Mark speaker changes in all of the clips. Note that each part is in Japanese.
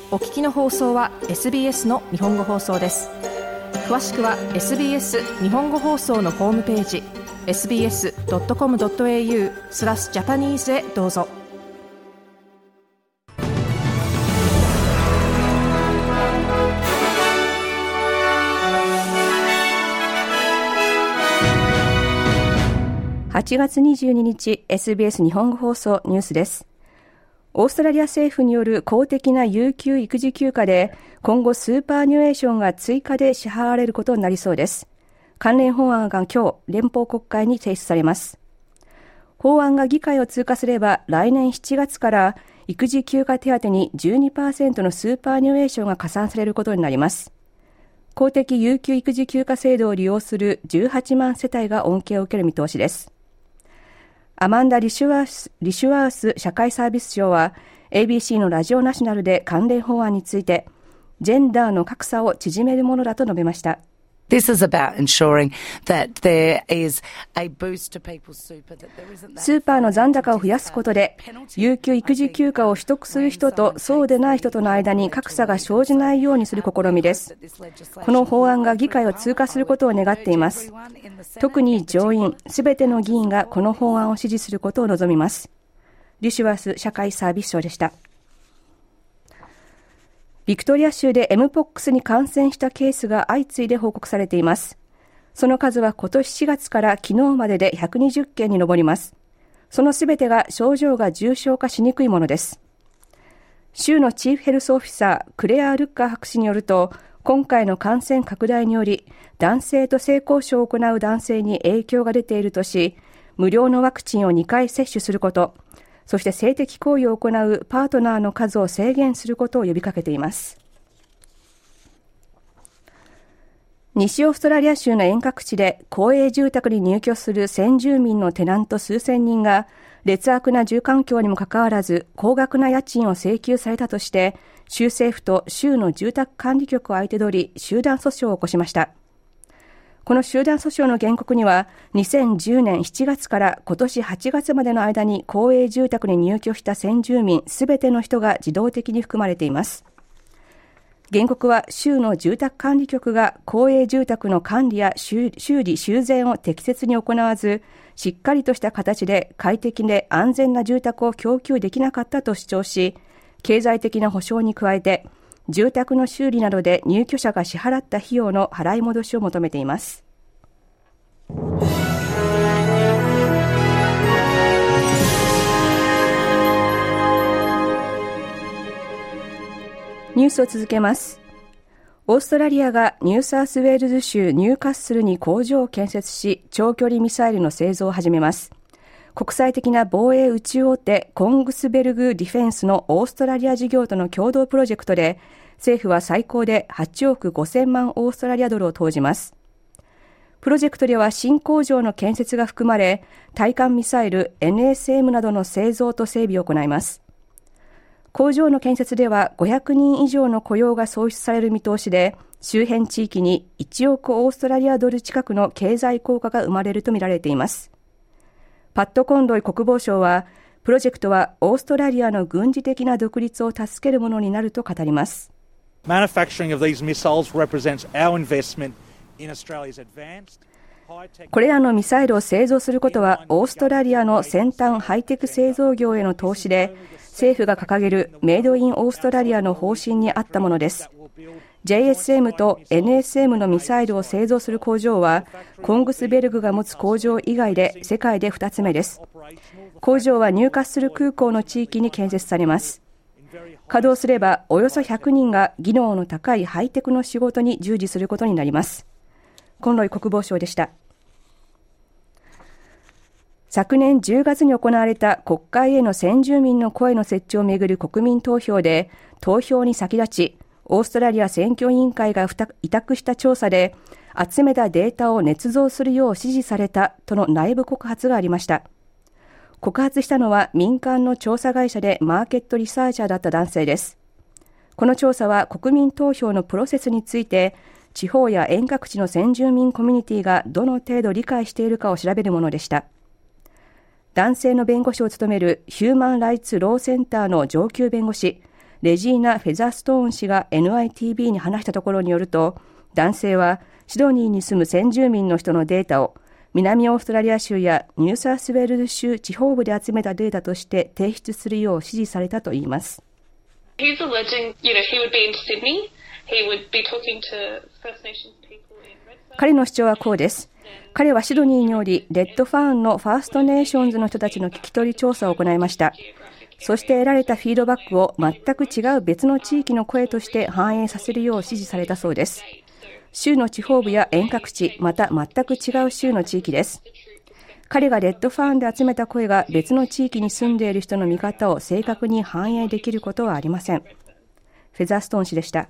Speaker 1: お聞きの放送は SBS の日本語放送です。詳しくは SBS 日本語放送のホームページ sbs.com.au/Japanese へどうぞ。8月22日 SBS 日本語放送ニュースです。オーストラリア政府による公的な有給育児休暇で今後スーパーニュエーションが追加で支払われることになりそうです。関連法案が今日連邦国会に提出されます。法案が議会を通過すれば来年7月から育児休暇手当に 12% のスーパーニュエーションが加算されることになります。公的有給育児休暇制度を利用する18万世帯が恩恵を受ける見通しです。アマンダ・リシュワース社会サービス相は ABC のラジオナショナルで関連法案についてジェンダーの格差を縮めるものだと述べました。
Speaker 2: This is about ensuring that there is a boost to people's super, that there isn't that
Speaker 1: スーパーの残高を増やすことで有給育児休暇を取得する人とそうでない人との間に格差が生じないようにする試みです。この法案が議会を通過することを願っています。特に上院すべての議員がこの法案を支持することを望みます。リシュワース社会サービス相でした。ビクトリア州で MPOX に感染したケースが相次いで報告されています。その数は今年4月から昨日までで120件に上ります。そのすべてが症状が重症化しにくいものです。州のチーフヘルスオフィサークレア・ルッカー博士によると、今回の感染拡大により男性と性交渉を行う男性に影響が出ているとし、無料のワクチンを2回接種すること、そして性的行為を行うパートナーの数を制限することを呼びかけています。西オーストラリア州の遠隔地で公営住宅に入居する先住民のテナント数千人が劣悪な住環境にもかかわらず高額な家賃を請求されたとして州政府と州の住宅管理局を相手取り集団訴訟を起こしました。この集団訴訟の原告には2010年7月から今年8月までの間に公営住宅に入居した先住民すべての人が自動的に含まれています。原告は州の住宅管理局が公営住宅の管理や修理修繕を適切に行わず、しっかりとした形で快適で安全な住宅を供給できなかったと主張し、経済的な保障に加えて住宅の修理などで入居者が支払った費用の払い戻しを求めています。ニュースを続けます。オーストラリアがニューサウスウェールズ州ニューカッスルに工場を建設し、長距離ミサイルの製造を始めます。国際的な防衛宇宙大手コングスベルグディフェンスのオーストラリア事業との共同プロジェクトで、政府は最高で8億5000万オーストラリアドルを投じます。プロジェクトでは新工場の建設が含まれ、対艦ミサイル NSM などの製造と整備を行います。工場の建設では500人以上の雇用が創出される見通しで、周辺地域に1億オーストラリアドル近くの経済効果が生まれるとみられています。パット・コンロイ国防相は、プロジェクトはオーストラリアの軍事的な独立を助けるものになると語ります。
Speaker 3: Manufacturing of these missiles represents our investment in Australia's advanced
Speaker 1: これらのミサイルを製造することはオーストラリアの先端ハイテク製造業への投資で、政府が掲げるメイドインオーストラリアの方針に合ったものです。JSM と NSM のミサイルを製造する工場はコングスベルグが持つ工場以外で世界で2つ目です。工場はニューカッスル空港の地域に建設されます。稼働すればおよそ100人が技能の高いハイテクの仕事に従事することになります。コンロイ国防相でした。昨年10月に行われた国会への先住民の声の設置をめぐる国民投票で、投票に先立ちオーストラリア選挙委員会が委託した調査で集めたデータを捏造するよう指示されたとの内部告発がありました。告発したのは民間の調査会社でマーケットリサーチャーだった男性です。この調査は国民投票のプロセスについて地方や遠隔地の先住民コミュニティがどの程度理解しているかを調べるものでした。男性の弁護士を務めるヒューマン・ライツ・ローセンターの上級弁護士レジーナ・フェザーストーン氏が NITV に話したところによると、男性はシドニーに住む先住民の人のデータを南オーストラリア州やニューサウスウェールズ州地方部で集めたデータとして提出するよう指示されたといいます。
Speaker 4: He's alleging, he would be in Sydney, he would be talking to First Nations people in Redfern.
Speaker 1: 彼の主張はこうです。彼はシドニーによりレッドファーンのファーストネーションズの人たちの聞き取り調査を行いました。そして得られたフィードバックを全く違う別の地域の声として反映させるよう指示されたそうです。州の地方部や遠隔地、また全く違う州の地域です。彼がレッドファーンで集めた声が別の地域に住んでいる人の見方を正確に反映できることはありません。フェザーストーン氏でした。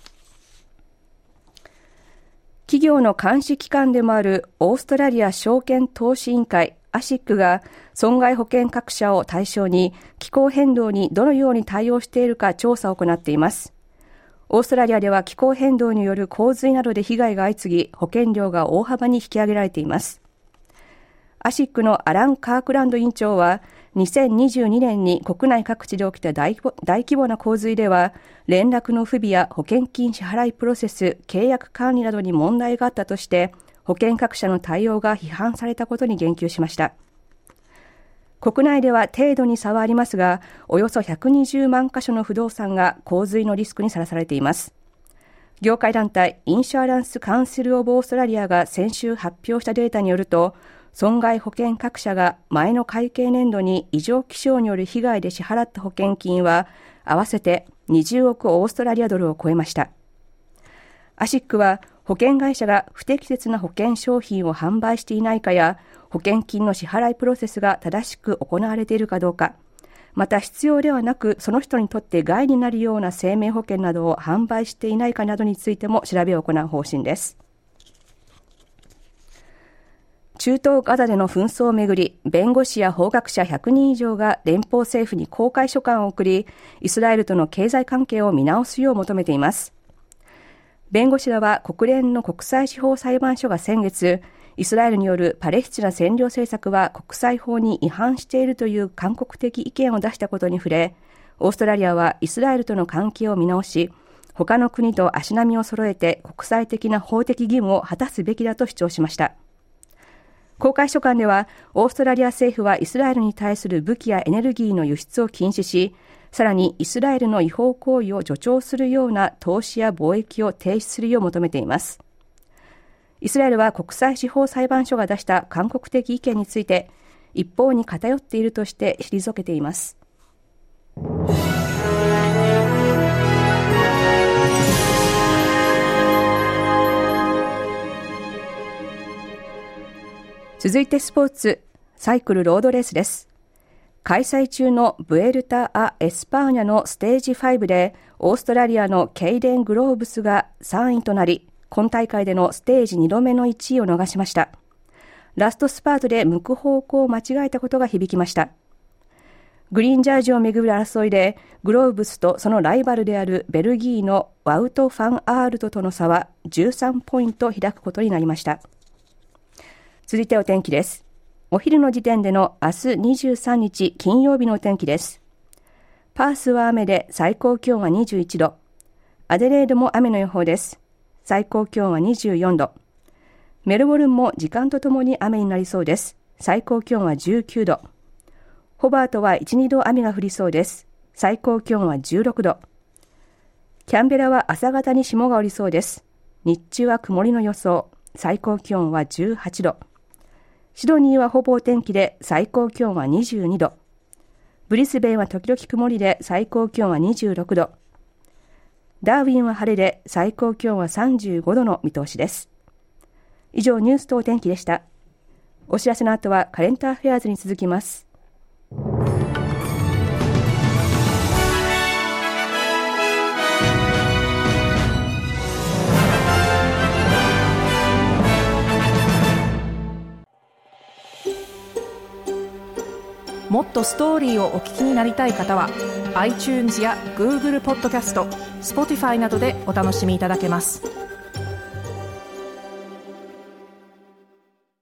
Speaker 1: 企業の監視機関でもあるオーストラリア証券投資委員会ASICが損害保険各社を対象に気候変動にどのように対応しているか調査を行っています。オーストラリアでは気候変動による洪水などで被害が相次ぎ、保険料が大幅に引き上げられています。ASICのアラン・カークランド委員長は、2022年に国内各地で起きた大規模な洪水では、連絡の不備や保険金支払いプロセス、契約管理などに問題があったとして、保険各社の対応が批判されたことに言及しました。国内では程度に差はありますが、およそ120万箇所の不動産が洪水のリスクにさらされています。業界団体インシュアランス・カウンシル・オブ・オーストラリアが先週発表したデータによると、損害保険各社が前の会計年度に異常気象による被害で支払った保険金は合わせて20億オーストラリアドルを超えました。ASICは保険会社が不適切な保険商品を販売していないかや、保険金の支払いプロセスが正しく行われているかどうか、また必要ではなくその人にとって害になるような生命保険などを販売していないかなどについても調べを行う方針です。中東ガザでの紛争をめぐり、弁護士や法学者100人以上が連邦政府に公開書簡を送り、イスラエルとの経済関係を見直すよう求めています。弁護士らは国連の国際司法裁判所が先月、イスラエルによるパレスチナ占領政策は国際法に違反しているという勧告的意見を出したことに触れ、オーストラリアはイスラエルとの関係を見直し、他の国と足並みを揃えて国際的な法的義務を果たすべきだと主張しました。公開書簡では、オーストラリア政府はイスラエルに対する武器やエネルギーの輸出を禁止し、さらにイスラエルの違法行為を助長するような投資や貿易を停止するよう求めています。イスラエルは国際司法裁判所が出した勧告的意見について、一方に偏っているとして退けています。続いてスポーツ、サイクルロードレースです。開催中のブエルタ・ア・エスパーニャのステージ5で、オーストラリアのケイデン・グローブスが3位となり、今大会でのステージ2度目の1位を逃しました。ラストスパートで向く方向を間違えたことが響きました。グリーンジャージをめぐる争いで、グローブスとそのライバルであるベルギーのワウト・ファン・アールトとの差は13ポイント開くことになりました。続いてお天気です。お昼の時点での明日23日金曜日のお天気です。パースは雨で最高気温は21度。アデレードも雨の予報です。最高気温は24度。メルボルンも時間とともに雨になりそうです。最高気温は19度。ホバートは 1,2 度雨が降りそうです。最高気温は16度。キャンベラは朝方に霜が降りそうです。日中は曇りの予想。最高気温は18度。シドニーはほぼお天気で最高気温は22度。ブリスベンは時々曇りで最高気温は26度。ダーウィンは晴れで最高気温は35度の見通しです。以上、ニュースとお天気でした。お知らせの後はカレンターフェアーズに続きます。
Speaker 5: もっとストーリーをお聞きになりたい方は iTunes や Google ポッドキャスト、Spotify などでお楽しみいただけます。